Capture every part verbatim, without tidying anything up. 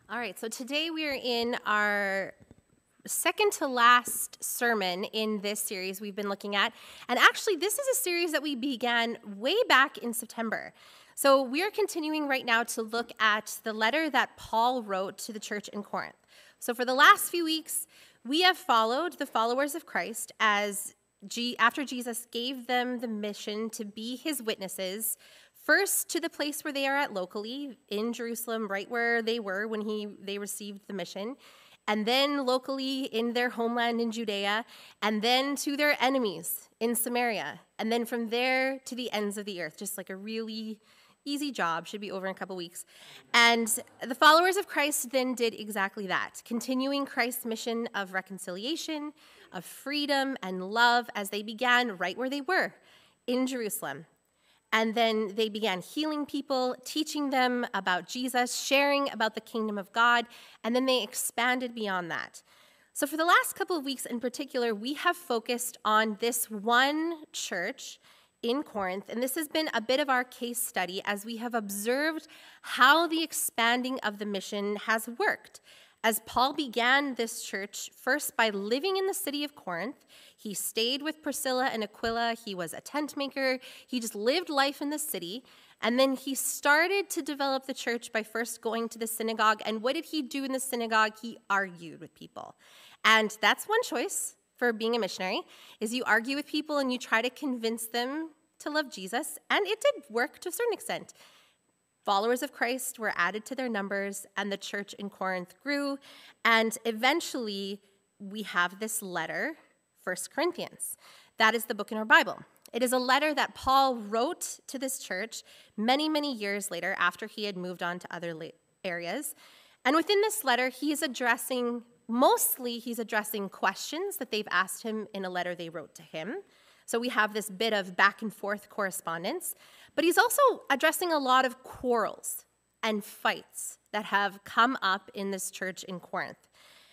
All right, so today we are in our second to last sermon in this series we've been looking at. And actually, this is a series that we began way back in September. So we are continuing right now to look at the letter that Paul wrote to the church in Corinth. So for the last few weeks, we have followed the followers of Christ as G- after Jesus gave them the mission to be his witnesses, first to the place where they are at locally, in Jerusalem, right where they were when he they received the mission, and then locally in their homeland in Judea, and then to their enemies in Samaria, and then from there to the ends of the earth, just like a really easy job, should be over in a couple weeks. And the followers of Christ then did exactly that, continuing Christ's mission of reconciliation, of freedom and love as they began right where they were, in Jerusalem. And then they began healing people, teaching them about Jesus, sharing about the kingdom of God, and then they expanded beyond that. So for the last couple of weeks in particular, we have focused on this one church in Corinth, and this has been a bit of our case study as we have observed how the expanding of the mission has worked. As Paul began this church first by living in the city of Corinth, he stayed with Priscilla and Aquila, he was a tent maker, he just lived life in the city, and then he started to develop the church by first going to the synagogue. And what did he do in the synagogue? He argued with people. And that's one choice for being a missionary, is you argue with people and you try to convince them to love Jesus, and it did work to a certain extent. Followers of Christ were added to their numbers, and the church in Corinth grew, and eventually we have this letter, First Corinthians. That is the book in our Bible. It is a letter that Paul wrote to this church many, many years later after he had moved on to other areas. And within this letter, he is addressing, mostly he's addressing questions that they've asked him in a letter they wrote to him. So we have this bit of back and forth correspondence. But he's also addressing a lot of quarrels and fights that have come up in this church in Corinth.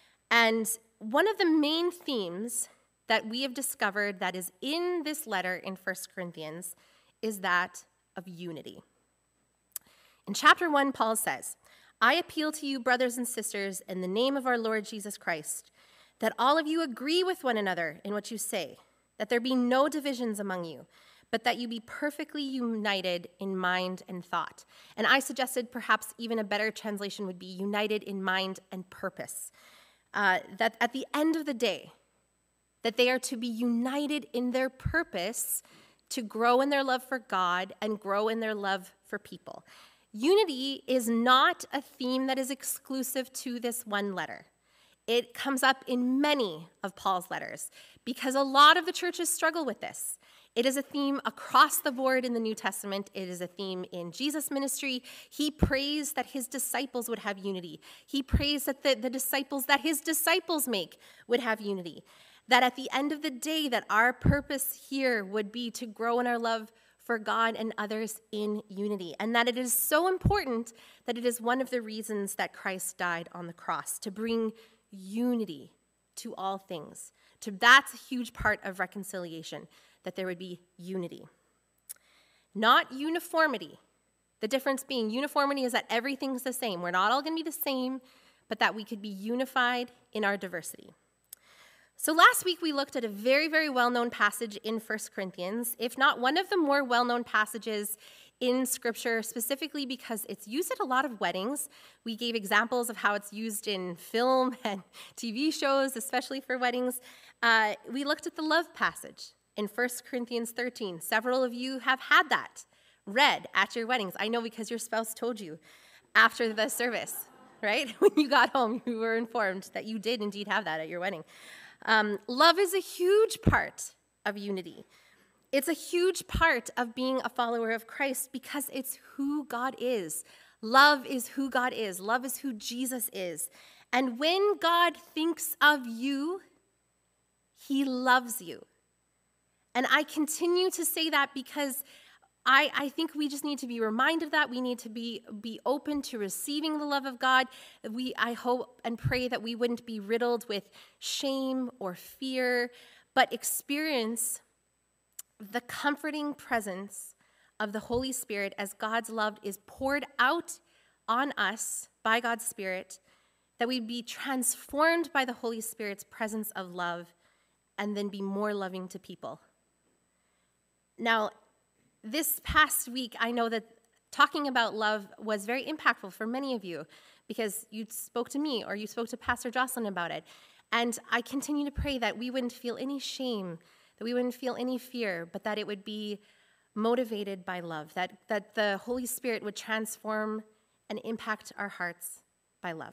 And one of the main themes that we have discovered that is in this letter in First Corinthians is that of unity. In chapter one, Paul says, "I appeal to you, brothers and sisters, in the name of our Lord Jesus Christ, that all of you agree with one another in what you say, that there be no divisions among you, but that you be perfectly united in mind and thought." And I suggested perhaps even a better translation would be united in mind and purpose. Uh, that at the end of the day, that they are to be united in their purpose to grow in their love for God and grow in their love for people. Unity is not a theme that is exclusive to this one letter. It comes up in many of Paul's letters because a lot of the churches struggle with this. It is a theme across the board in the New Testament. It is a theme in Jesus' ministry. He prays that his disciples would have unity. He prays that the, the disciples that his disciples make would have unity. That at the end of the day, that our purpose here would be to grow in our love for God and others in unity. And that it is so important that it is one of the reasons that Christ died on the cross, to bring unity to all things. To, that's a huge part of reconciliation, that there would be unity. Not uniformity. The difference being uniformity is that everything's the same. We're not all going to be the same, but that we could be unified in our diversity. So last week we looked at a very, very well-known passage in First Corinthians, if not one of the more well-known passages in Scripture, specifically because it's used at a lot of weddings. We gave examples of how it's used in film and T V shows, especially for weddings. Uh, we looked at the love passage in First Corinthians thirteen. Several of you have had that read at your weddings. I know because your spouse told you after the service, right? When you got home, you were informed that you did indeed have that at your wedding. Um, love is a huge part of unity. It's a huge part of being a follower of Christ because it's who God is. Love is who God is. Love is who Jesus is. And when God thinks of you, he loves you. And I continue to say that because I, I think we just need to be reminded of that. We need to be, be open to receiving the love of God. We, I hope and pray that we wouldn't be riddled with shame or fear, but experience the comforting presence of the Holy Spirit as God's love is poured out on us by God's Spirit that we'd be transformed by the Holy Spirit's presence of love and then be more loving to people. Now, this past week, I know that talking about love was very impactful for many of you because you spoke to me or you spoke to Pastor Jocelyn about it. And I continue to pray that we wouldn't feel any shame, that we wouldn't feel any fear, but that it would be motivated by love, that, that the Holy Spirit would transform and impact our hearts by love.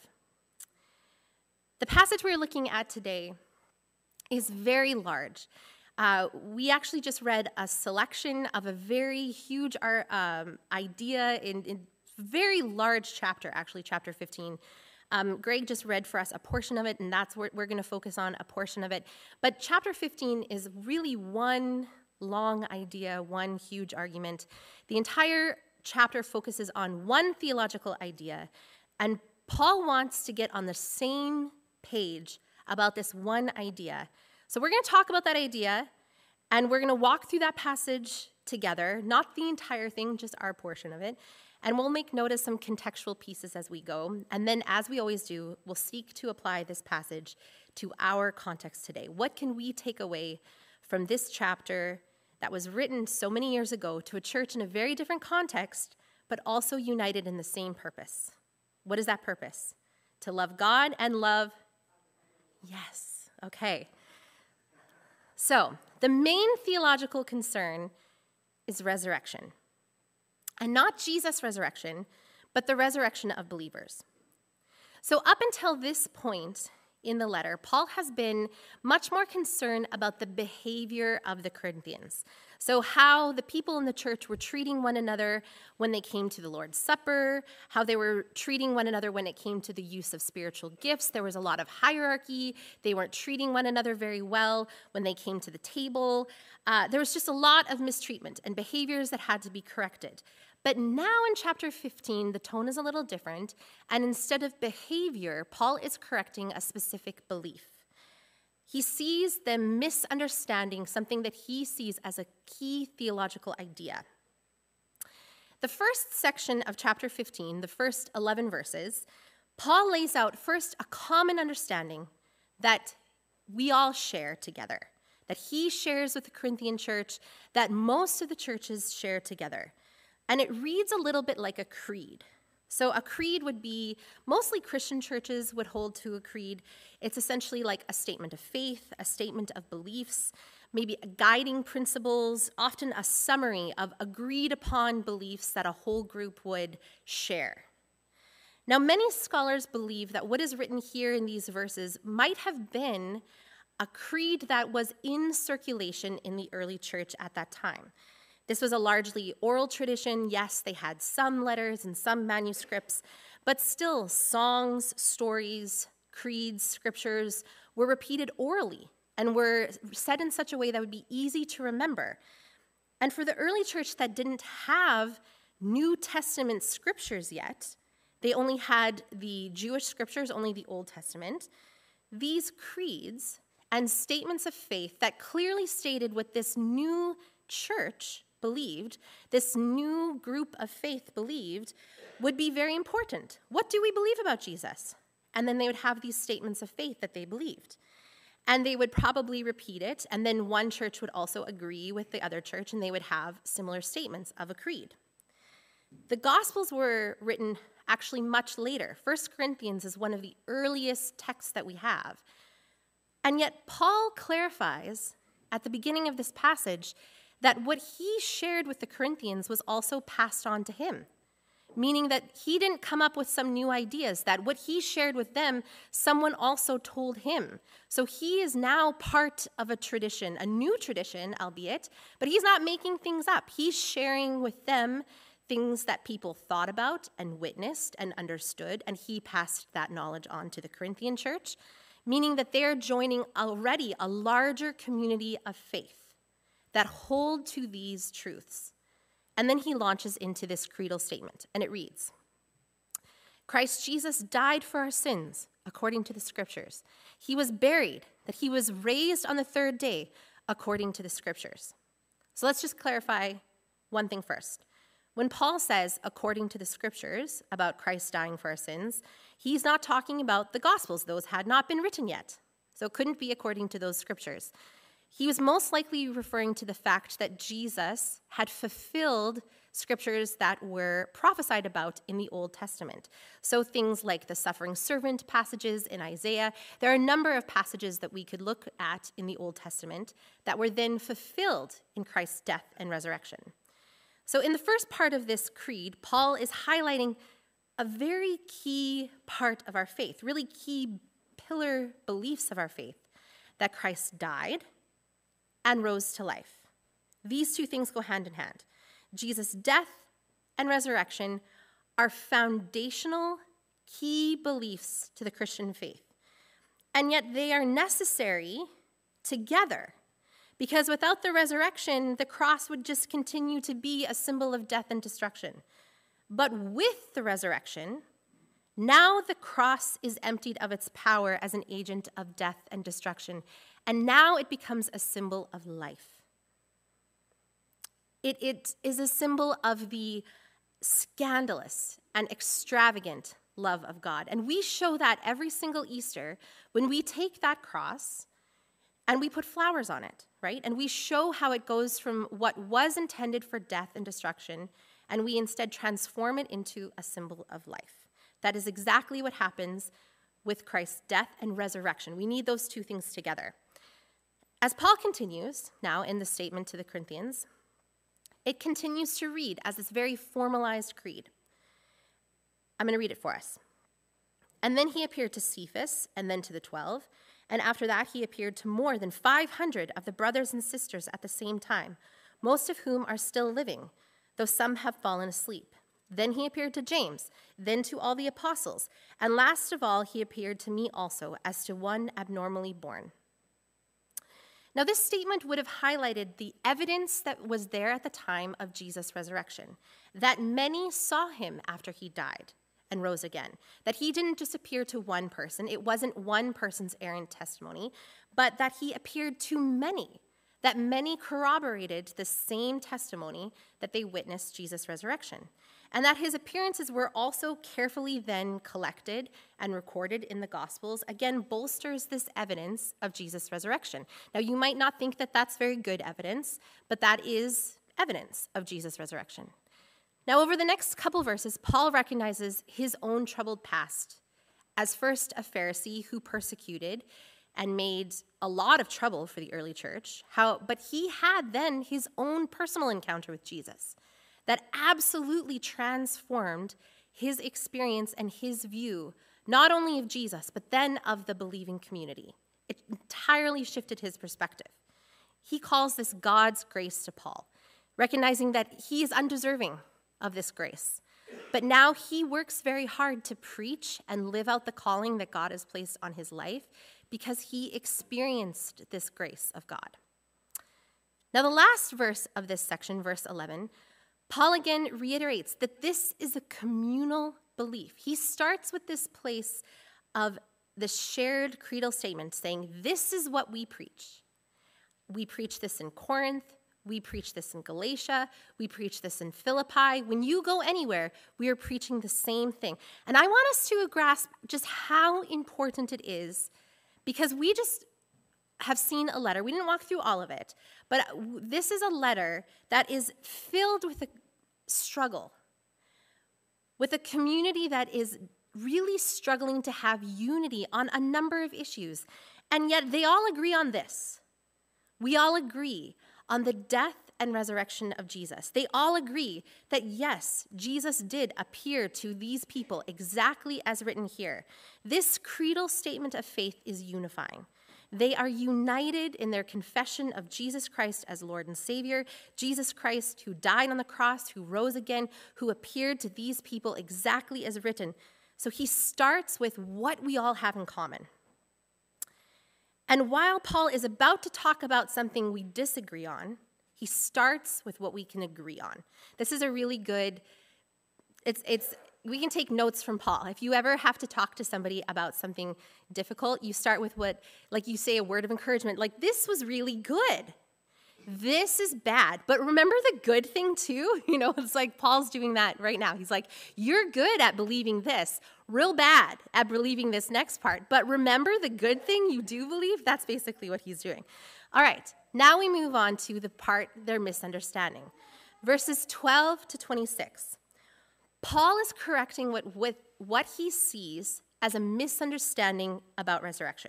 The passage we're looking at today is very large. Uh, we actually just read a selection of a very huge um, idea in, in very large chapter, actually, chapter fifteen. Um, Greg just read for us a portion of it, and that's what we're going to focus on, a portion of it. But chapter fifteen is really one long idea, one huge argument. The entire chapter focuses on one theological idea, and Paul wants to get on the same page about this one idea. So we're going to talk about that idea, and we're going to walk through that passage together, not the entire thing, just our portion of it, and we'll make note of some contextual pieces as we go, and then, as we always do, we'll seek to apply this passage to our context today. What can we take away from this chapter that was written so many years ago to a church in a very different context, but also united in the same purpose? What is that purpose? To love God and love? Yes, okay. So, the main theological concern is resurrection. And not Jesus' resurrection, but the resurrection of believers. So up until this point in the letter, Paul has been much more concerned about the behavior of the Corinthians. So how the people in the church were treating one another when they came to the Lord's Supper, how they were treating one another when it came to the use of spiritual gifts. There was a lot of hierarchy. They weren't treating one another very well when they came to the table. Uh, there was just a lot of mistreatment and behaviors that had to be corrected. But now in chapter fifteen, the tone is a little different, and instead of behavior, Paul is correcting a specific belief. He sees them misunderstanding something that he sees as a key theological idea. The first section of chapter fifteen, the first eleven verses, Paul lays out first a common understanding that we all share together, that he shares with the Corinthian church, that most of the churches share together. And it reads a little bit like a creed. So a creed would be, mostly Christian churches would hold to a creed. It's essentially like a statement of faith, a statement of beliefs, maybe guiding principles, often a summary of agreed upon beliefs that a whole group would share. Now, many scholars believe that what is written here in these verses might have been a creed that was in circulation in the early church at that time. This was a largely oral tradition. Yes, they had some letters and some manuscripts, but still songs, stories, creeds, scriptures were repeated orally and were said in such a way that would be easy to remember. And for the early church that didn't have New Testament scriptures yet, they only had the Jewish scriptures, only the Old Testament, these creeds and statements of faith that clearly stated what this new church believed, this new group of faith believed, would be very important. What do we believe about Jesus? And then they would have these statements of faith that they believed. And they would probably repeat it, and then one church would also agree with the other church, and they would have similar statements of a creed. The Gospels were written actually much later. First Corinthians is one of the earliest texts that we have. And yet Paul clarifies at the beginning of this passage that what he shared with the Corinthians was also passed on to him, meaning that he didn't come up with some new ideas, that what he shared with them, someone also told him. So he is now part of a tradition, a new tradition, albeit, but he's not making things up. He's sharing with them things that people thought about and witnessed and understood, and he passed that knowledge on to the Corinthian church, meaning that they're joining already a larger community of faith that hold to these truths. And then he launches into this creedal statement, and it reads, Christ Jesus died for our sins, according to the scriptures. He was buried, that he was raised on the third day, according to the scriptures. So let's just clarify one thing first. When Paul says, according to the scriptures, about Christ dying for our sins, he's not talking about the Gospels. Those had not been written yet. So it couldn't be according to those scriptures. He was most likely referring to the fact that Jesus had fulfilled scriptures that were prophesied about in the Old Testament. So things like the suffering servant passages in Isaiah. There are a number of passages that we could look at in the Old Testament that were then fulfilled in Christ's death and resurrection. So in the first part of this creed, Paul is highlighting a very key part of our faith, really key pillar beliefs of our faith, that Christ died and rose to life. These two things go hand in hand. Jesus' death and resurrection are foundational, key beliefs to the Christian faith. And yet they are necessary together, because without the resurrection, the cross would just continue to be a symbol of death and destruction. But with the resurrection, now the cross is emptied of its power as an agent of death and destruction, and now it becomes a symbol of life. It, it is a symbol of the scandalous and extravagant love of God. And we show that every single Easter when we take that cross and we put flowers on it, right? And we show how it goes from what was intended for death and destruction, and we instead transform it into a symbol of life. That is exactly what happens with Christ's death and resurrection. We need those two things together. As Paul continues now in the statement to the Corinthians, it continues to read as this very formalized creed. I'm going to read it for us. And then he appeared to Cephas, and then to the twelve, and after that he appeared to more than five hundred of the brothers and sisters at the same time, most of whom are still living, though some have fallen asleep. Then he appeared to James, then to all the apostles, and last of all he appeared to me also, as to one abnormally born. Now, this statement would have highlighted the evidence that was there at the time of Jesus' resurrection, that many saw him after he died and rose again, that he didn't just appear to one person. It wasn't one person's errant testimony, but that he appeared to many, that many corroborated the same testimony that they witnessed Jesus' resurrection, and that his appearances were also carefully then collected and recorded in the Gospels, again, bolsters this evidence of Jesus' resurrection. Now, you might not think that that's very good evidence, but that is evidence of Jesus' resurrection. Now, over the next couple verses, Paul recognizes his own troubled past as first a Pharisee who persecuted and made a lot of trouble for the early church, how, but he had then his own personal encounter with Jesus that absolutely transformed his experience and his view, not only of Jesus, but then of the believing community. It entirely shifted his perspective. He calls this God's grace to Paul, recognizing that he is undeserving of this grace. But now he works very hard to preach and live out the calling that God has placed on his life because he experienced this grace of God. Now, the last verse of this section, verse eleven, Paul again reiterates that this is a communal belief. He starts with this place of the shared creedal statement saying, this is what we preach. We preach this in Corinth. We preach this in Galatia. We preach this in Philippi. When you go anywhere, we are preaching the same thing. And I want us to grasp just how important it is, because we just have seen a letter. We didn't walk through all of it, but this is a letter that is filled with a struggle, with a community that is really struggling to have unity on a number of issues. And yet they all agree on this. We all agree on the death and resurrection of Jesus. They all agree that, yes, Jesus did appear to these people exactly as written here. This creedal statement of faith is unifying. They are united in their confession of Jesus Christ as Lord and Savior, Jesus Christ who died on the cross, who rose again, who appeared to these people exactly as written. So he starts with what we all have in common. And while Paul is about to talk about something we disagree on, he starts with what we can agree on. This is a really good, it's, it's, we can take notes from Paul. If you ever have to talk to somebody about something difficult, you start with what, like you say a word of encouragement, like this was really good. This is bad. But remember the good thing too? You know, it's like Paul's doing that right now. He's like, you're good at believing this, real bad at believing this next part. But remember the good thing you do believe? That's basically what he's doing. All right, now we move on to the part they're misunderstanding. Verses twelve to twenty-six. Paul is correcting what, with what he sees as a misunderstanding about resurrection.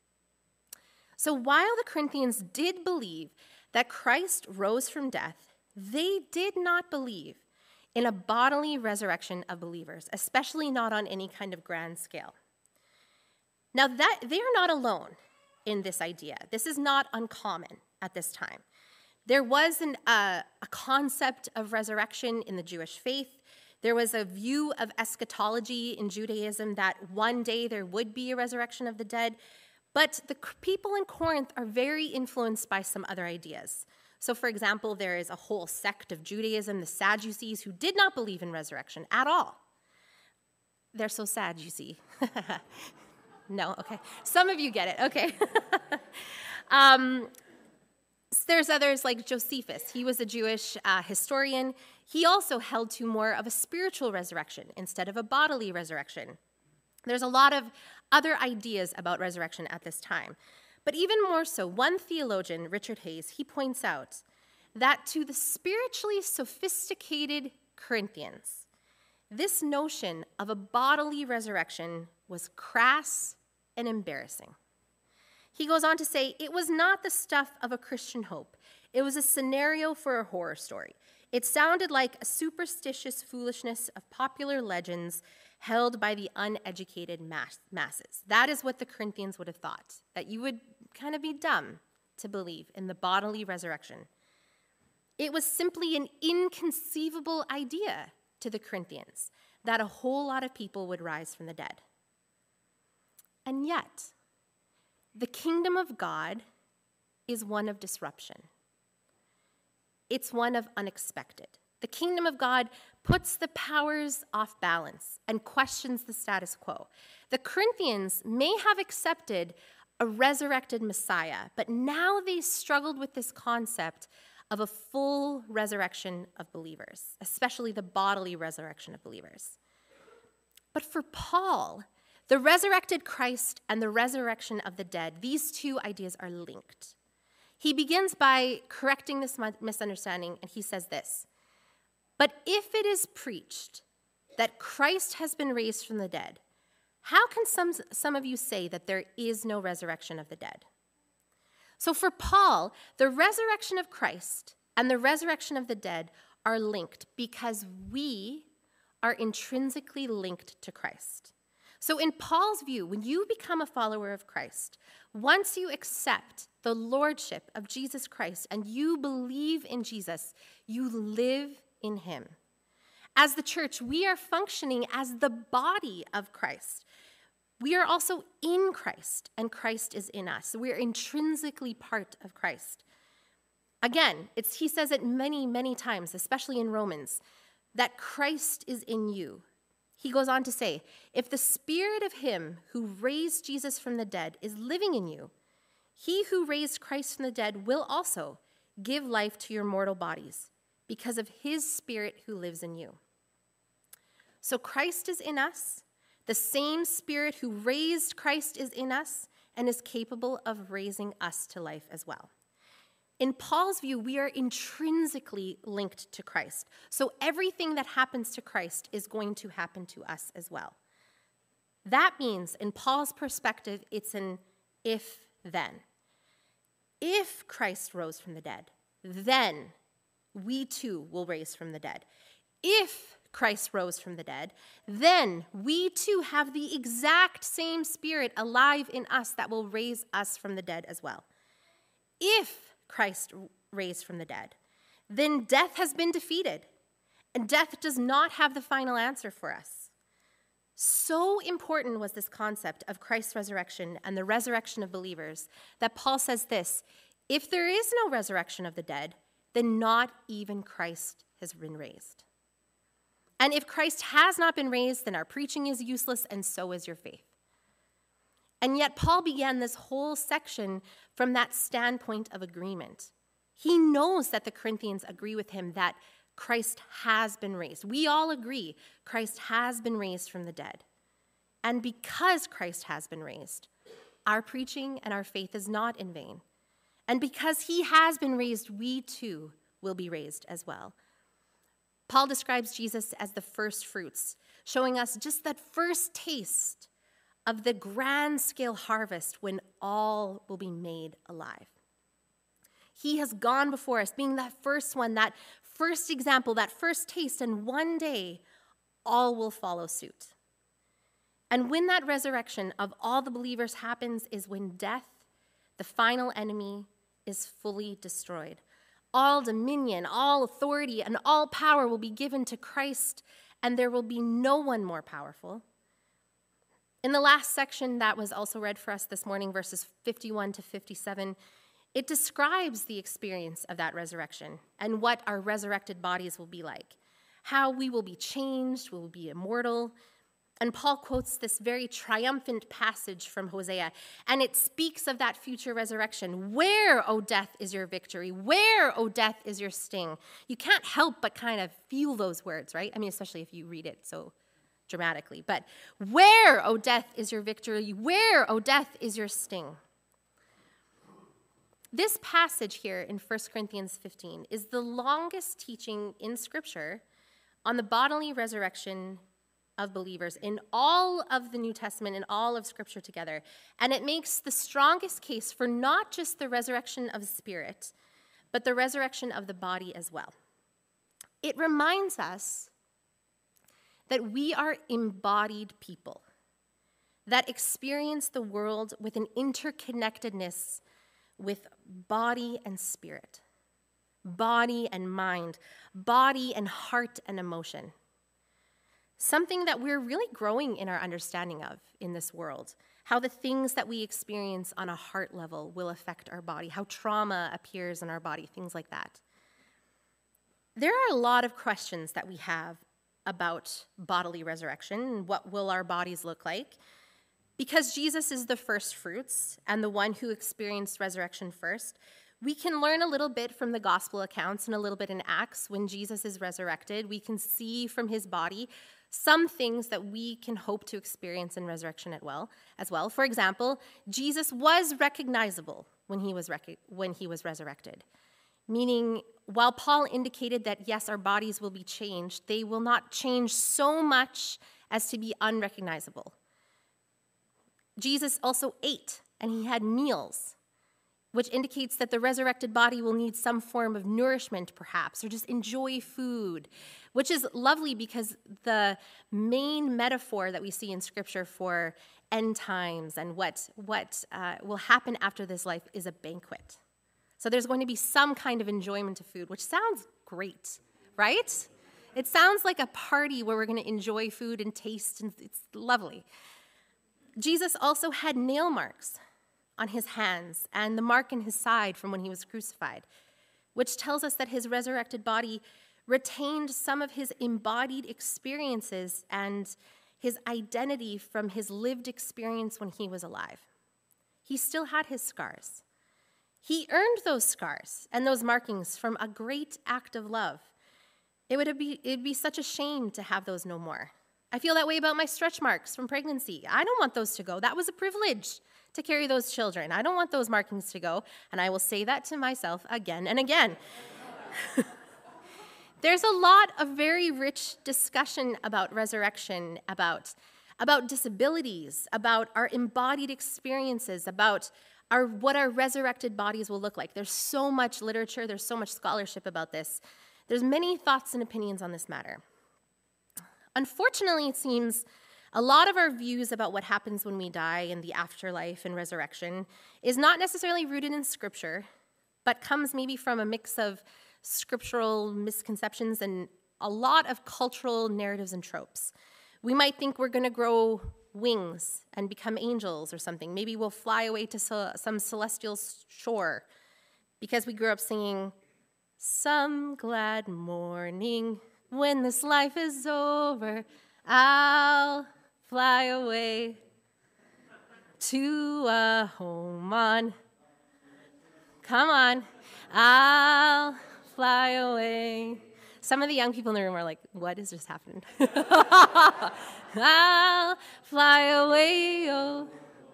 So while the Corinthians did believe that Christ rose from death, they did not believe in a bodily resurrection of believers, especially not on any kind of grand scale. Now, that they are not alone in this idea. This is not uncommon at this time. There was an, uh, a concept of resurrection in the Jewish faith. There was a view of eschatology in Judaism that one day there would be a resurrection of the dead. But the people in Corinth are very influenced by some other ideas. So, for example, there is a whole sect of Judaism, the Sadducees, who did not believe in resurrection at all. They're so sad, you see. No, okay. Some of you get it, okay. um, there's others like Josephus. He was a Jewish uh, historian. He also held to more of a spiritual resurrection instead of a bodily resurrection. There's a lot of other ideas about resurrection at this time. But even more so, one theologian, Richard Hayes, he points out that to the spiritually sophisticated Corinthians, this notion of a bodily resurrection was crass and embarrassing. He goes on to say, it was not the stuff of a Christian hope. It was a scenario for a horror story. It sounded like a superstitious foolishness of popular legends held by the uneducated mass- masses. That is what the Corinthians would have thought, that you would kind of be dumb to believe in the bodily resurrection. It was simply an inconceivable idea to the Corinthians that a whole lot of people would rise from the dead. And yet, the kingdom of God is one of disruption. It's one of unexpected. The kingdom of God puts the powers off balance and questions the status quo. The Corinthians may have accepted a resurrected Messiah, but now they struggled with this concept of a full resurrection of believers, especially the bodily resurrection of believers. But for Paul, the resurrected Christ and the resurrection of the dead, these two ideas are linked. He begins by correcting this misunderstanding, and he says this, "But if it is preached that Christ has been raised from the dead, how can some, some of you say that there is no resurrection of the dead?" So for Paul, the resurrection of Christ and the resurrection of the dead are linked because we are intrinsically linked to Christ. So in Paul's view, when you become a follower of Christ, once you accept the lordship of Jesus Christ and you believe in Jesus, you live in him. As the church, we are functioning as the body of Christ. We are also in Christ, and Christ is in us. We are intrinsically part of Christ. Again, it's, he says it many, many times, especially in Romans, that Christ is in you. He goes on to say, if the spirit of him who raised Jesus from the dead is living in you, he who raised Christ from the dead will also give life to your mortal bodies because of his spirit who lives in you. So Christ is in us. The same spirit who raised Christ is in us and is capable of raising us to life as well. In Paul's view, we are intrinsically linked to Christ. So everything that happens to Christ is going to happen to us as well. That means, in Paul's perspective, it's an if-then. If Christ rose from the dead, then we too will raise from the dead. If Christ rose from the dead, then we too have the exact same spirit alive in us that will raise us from the dead as well. If Christ raised from the dead, then death has been defeated, and death does not have the final answer for us. So important was this concept of Christ's resurrection and the resurrection of believers that Paul says this, if there is no resurrection of the dead, then not even Christ has been raised. And if Christ has not been raised, then our preaching is useless, and so is your faith. And yet Paul began this whole section from that standpoint of agreement. He knows that the Corinthians agree with him that Christ has been raised. We all agree Christ has been raised from the dead. And because Christ has been raised, our preaching and our faith is not in vain. And because he has been raised, we too will be raised as well. Paul describes Jesus as the first fruits, showing us just that first taste of the grand scale harvest when all will be made alive. He has gone before us, being that first one, that first example, that first taste, and one day all will follow suit. And when that resurrection of all the believers happens is when death, the final enemy, is fully destroyed. All dominion, all authority, and all power will be given to Christ, and there will be no one more powerful. In the last section that was also read for us this morning, verses fifty-one to fifty-seven, it describes the experience of that resurrection and what our resurrected bodies will be like, how we will be changed, we will be immortal. And Paul quotes this very triumphant passage from Hosea, and it speaks of that future resurrection. Where, O death, is your victory? Where, O death, is your sting? You can't help but kind of feel those words, right? I mean, especially if you read it so dramatically. But where, O death, is your victory? Where, O death, is your sting? This passage here in First Corinthians fifteen is the longest teaching in Scripture on the bodily resurrection of believers in all of the New Testament and all of Scripture together. And it makes the strongest case for not just the resurrection of the spirit, but the resurrection of the body as well. It reminds us that we are embodied people that experience the world with an interconnectedness with body and spirit, body and mind, body and heart and emotion. Something that we're really growing in our understanding of in this world, how the things that we experience on a heart level will affect our body, how trauma appears in our body, things like that. There are a lot of questions that we have about bodily resurrection and what will our bodies look like. Because Jesus is the first fruits and the one who experienced resurrection first, we can learn a little bit from the gospel accounts and a little bit in Acts when Jesus is resurrected. We can see from his body some things that we can hope to experience in resurrection as well. For example, Jesus was recognizable when he was rec- when he was resurrected, meaning while Paul indicated that, yes, our bodies will be changed, they will not change so much as to be unrecognizable. Jesus also ate, and he had meals, which indicates that the resurrected body will need some form of nourishment, perhaps, or just enjoy food, which is lovely because the main metaphor that we see in Scripture for end times and what, what uh, will happen after this life is a banquet. So there's going to be some kind of enjoyment of food, which sounds great, right? It sounds like a party where we're going to enjoy food and taste, and it's lovely. Jesus also had nail marks on his hands and the mark in his side from when he was crucified, which tells us that his resurrected body retained some of his embodied experiences and his identity from his lived experience when he was alive. He still had his scars. He earned those scars and those markings from a great act of love. It would be, it'd be such a shame to have those no more. I feel that way about my stretch marks from pregnancy. I don't want those to go. That was a privilege to carry those children. I don't want those markings to go, and I will say that to myself again and again. There's a lot of very rich discussion about resurrection, about, about disabilities, about our embodied experiences, about our, what our resurrected bodies will look like. There's so much literature, there's so much scholarship about this. There's many thoughts and opinions on this matter. Unfortunately, it seems a lot of our views about what happens when we die and the afterlife and resurrection is not necessarily rooted in Scripture, but comes maybe from a mix of scriptural misconceptions and a lot of cultural narratives and tropes. We might think we're going to grow wings and become angels or something. Maybe we'll fly away to some celestial shore because we grew up singing, "Some glad morning, when this life is over, I'll fly away to a home on Come on. I'll fly away. Some of the young people in the room are like, what is just happening? I'll fly away, oh.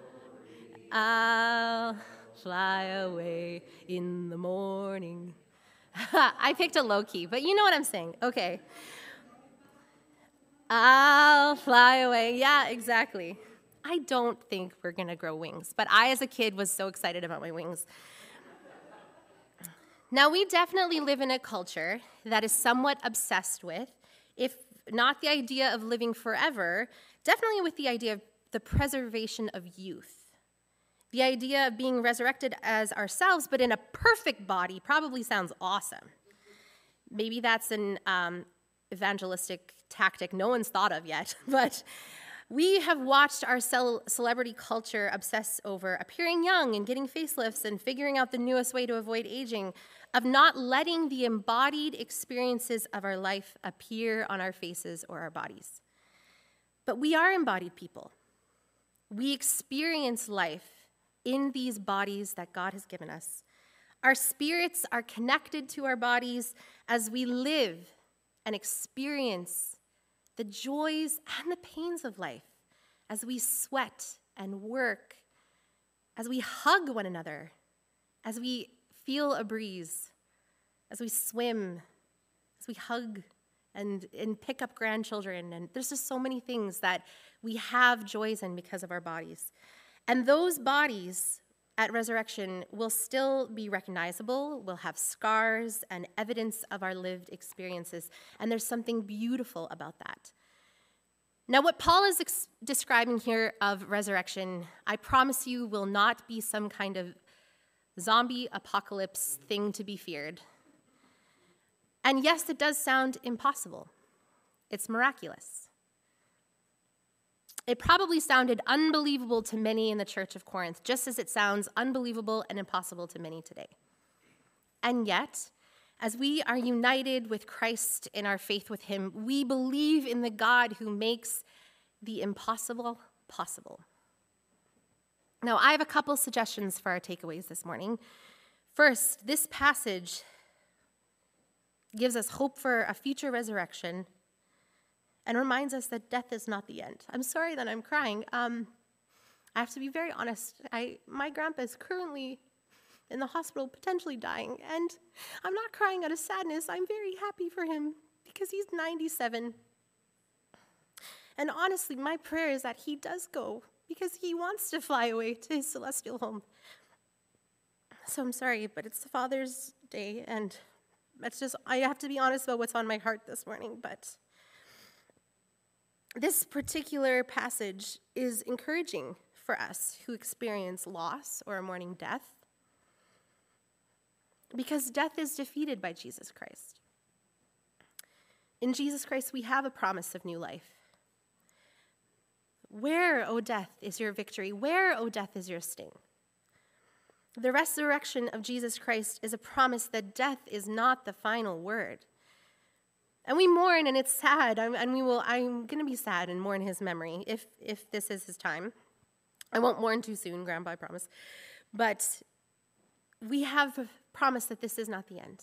I'll fly away in the morning. I picked a low key, but you know what I'm saying. Okay. I'll fly away. Yeah, exactly. I don't think we're going to grow wings, but I, as a kid, was so excited about my wings. Now, we definitely live in a culture that is somewhat obsessed with, if not the idea of living forever, definitely with the idea of the preservation of youth. The idea of being resurrected as ourselves, but in a perfect body, probably sounds awesome. Maybe that's an um, evangelistic tactic no one's thought of yet, but we have watched our cel- celebrity culture obsess over appearing young and getting facelifts and figuring out the newest way to avoid aging, of not letting the embodied experiences of our life appear on our faces or our bodies. But we are embodied people. We experience life in these bodies that God has given us. Our spirits are connected to our bodies as we live and experience the joys and the pains of life, as we sweat and work, as we hug one another, as we feel a breeze, as we swim, as we hug and, and pick up grandchildren. And there's just so many things that we have joys in because of our bodies. And those bodies at resurrection will still be recognizable, will have scars and evidence of our lived experiences. And there's something beautiful about that. Now, what Paul is ex- describing here of resurrection, I promise you, will not be some kind of zombie apocalypse thing to be feared. And yes, it does sound impossible. It's miraculous. It probably sounded unbelievable to many in the church of Corinth, just as it sounds unbelievable and impossible to many today. And yet, as we are united with Christ in our faith with him, we believe in the God who makes the impossible possible. Now, I have a couple suggestions for our takeaways this morning. First, this passage gives us hope for a future resurrection and reminds us that death is not the end. I'm sorry that I'm crying. Um, I have to be very honest. I, my grandpa is currently in the hospital, potentially dying, and I'm not crying out of sadness. I'm very happy for him because he's ninety-seven. And honestly, my prayer is that he does go because he wants to fly away to his celestial home. So I'm sorry, but it's Father's Day, and that's just, I have to be honest about what's on my heart this morning, but this particular passage is encouraging for us who experience loss or a mourning death, because death is defeated by Jesus Christ. In Jesus Christ, we have a promise of new life. Where, O death, is your victory? Where, O death, is your sting? The resurrection of Jesus Christ is a promise that death is not the final word. And we mourn, and it's sad, and we will. I'm going to be sad and mourn his memory if if this is his time. I won't mourn too soon, Grandpa, I promise. But we have a promise that this is not the end.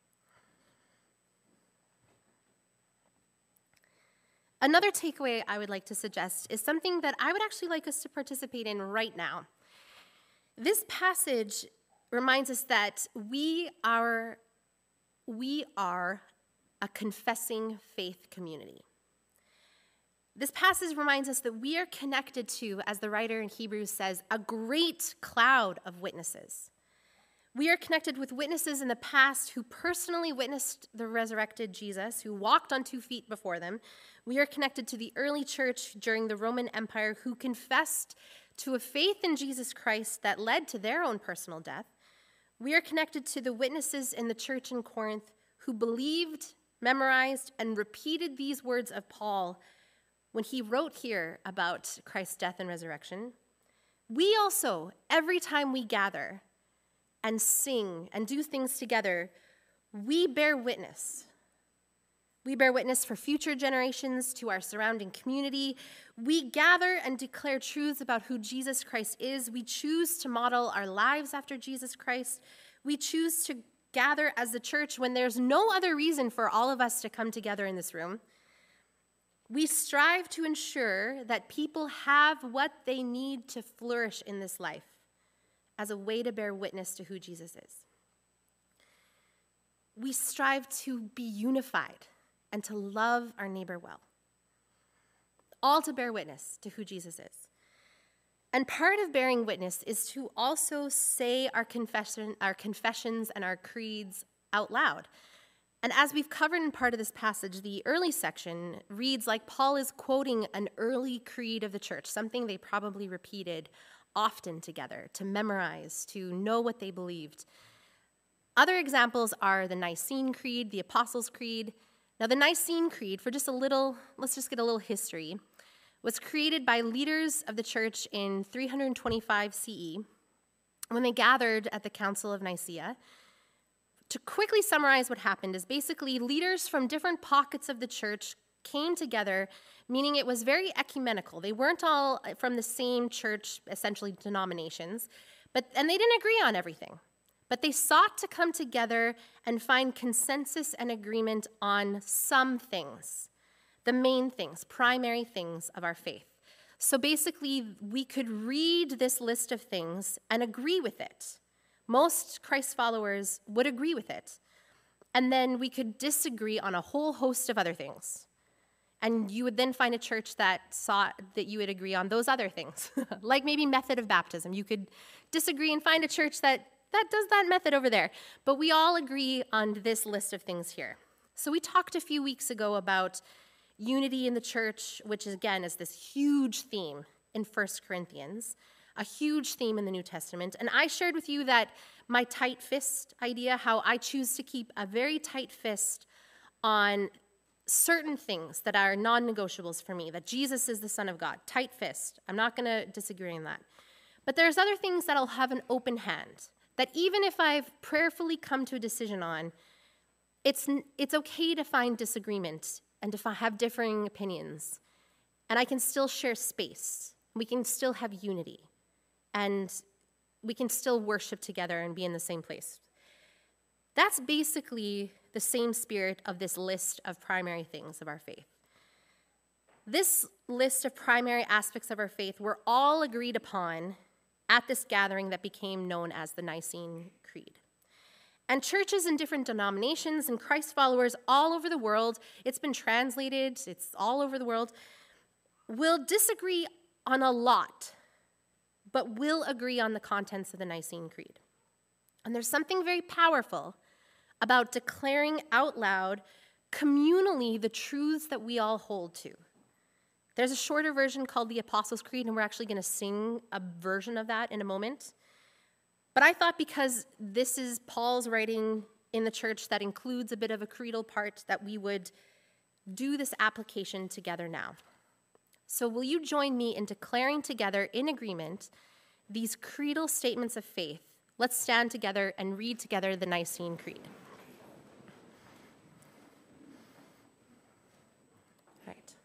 Another takeaway I would like to suggest is something that I would actually like us to participate in right now. This passage reminds us that we are, we are a confessing faith community. This passage reminds us that we are connected to, as the writer in Hebrews says, a great cloud of witnesses. We are connected with witnesses in the past who personally witnessed the resurrected Jesus, who walked on two feet before them. We are connected to the early church during the Roman Empire who confessed to a faith in Jesus Christ that led to their own personal death. We are connected to the witnesses in the church in Corinth who believed, memorized, and repeated these words of Paul when he wrote here about Christ's death and resurrection. We also, every time we gather and sing and do things together, we bear witness. We bear witness for future generations, to our surrounding community. We gather and declare truths about who Jesus Christ is. We choose to model our lives after Jesus Christ. We choose to gather as the church when there's no other reason for all of us to come together in this room. We strive to ensure that people have what they need to flourish in this life as a way to bear witness to who Jesus is. We strive to be unified and to love our neighbor well, all to bear witness to who Jesus is. And part of bearing witness is to also say our confession, our confessions and our creeds out loud. And as we've covered in part of this passage, the early section reads like Paul is quoting an early creed of the church, something they probably repeated often together to memorize, to know what they believed. Other examples are the Nicene Creed, the Apostles' Creed. Now, the Nicene Creed, for just a little, let's just get a little history, was created by leaders of the church in three twenty-five C E when they gathered at the Council of Nicaea. To quickly summarize what happened is basically leaders from different pockets of the church came together, meaning it was very ecumenical. They weren't all from the same church, essentially denominations, but and they didn't agree on everything. But they sought to come together and find consensus and agreement on some things, the main things, primary things of our faith. So basically, we could read this list of things and agree with it. Most Christ followers would agree with it. And then we could disagree on a whole host of other things. And you would then find a church that sought that you would agree on those other things, like maybe method of baptism. You could disagree and find a church that, that does that method over there. But we all agree on this list of things here. So we talked a few weeks ago about unity in the church, which again is this huge theme in First Corinthians. A huge theme in the New Testament. And I shared with you that my tight fist idea, how I choose to keep a very tight fist on certain things that are non-negotiables for me, that Jesus is the Son of God. Tight fist. I'm not going to disagree on that. But there's other things that I'll have an open hand, that even if I've prayerfully come to a decision on, it's, it's okay to find disagreement and to have differing opinions. And I can still share space. We can still have unity. And we can still worship together and be in the same place. That's basically the same spirit of this list of primary things of our faith. This list of primary aspects of our faith were all agreed upon at this gathering that became known as the Nicene Creed. And churches in different denominations and Christ followers all over the world, it's been translated, it's all over the world, will disagree on a lot, but will agree on the contents of the Nicene Creed. And there's something very powerful about declaring out loud, communally, the truths that we all hold to. There's a shorter version called the Apostles' Creed, and we're actually going to sing a version of that in a moment. But I thought because this is Paul's writing in the church that includes a bit of a creedal part, that we would do this application together now. So will you join me in declaring together in agreement these creedal statements of faith? Let's stand together and read together the Nicene Creed. All right.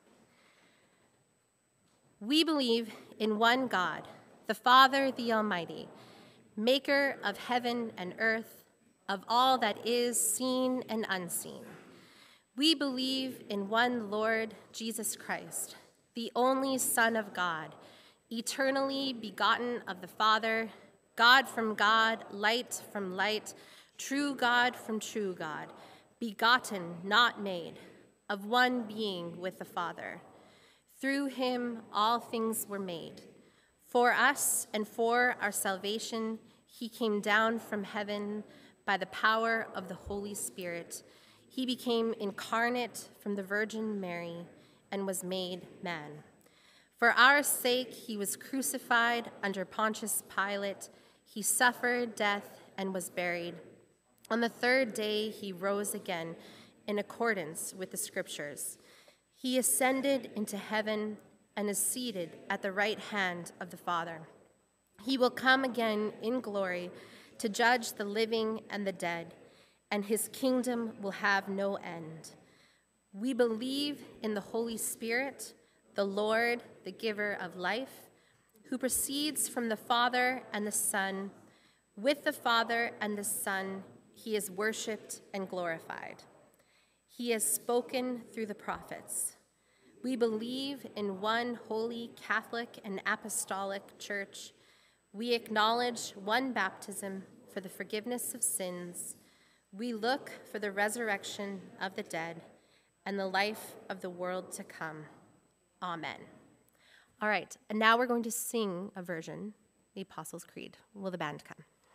We believe in one God, the Father, the Almighty, maker of heaven and earth, of all that is seen and unseen. We believe in one Lord, Jesus Christ, the only Son of God, eternally begotten of the Father, God from God, light from light, true God from true God, begotten, not made, of one being with the Father. Through him all things were made. For us and for our salvation, he came down from heaven by the power of the Holy Spirit. He became incarnate from the Virgin Mary and was made man. For our sake, he was crucified under Pontius Pilate. He suffered death and was buried. On the third day, he rose again in accordance with the scriptures. He ascended into heaven and is seated at the right hand of the Father. He will come again in glory to judge the living and the dead, and his kingdom will have no end. We believe in the Holy Spirit, the Lord, the giver of life, who proceeds from the Father and the Son. With the Father and the Son, he is worshiped and glorified. He has spoken through the prophets. We believe in one holy Catholic and Apostolic Church. We acknowledge one baptism for the forgiveness of sins. We look for the resurrection of the dead and the life of the world to come. Amen. All right, and now we're going to sing a version, the Apostles' Creed. Will the band come?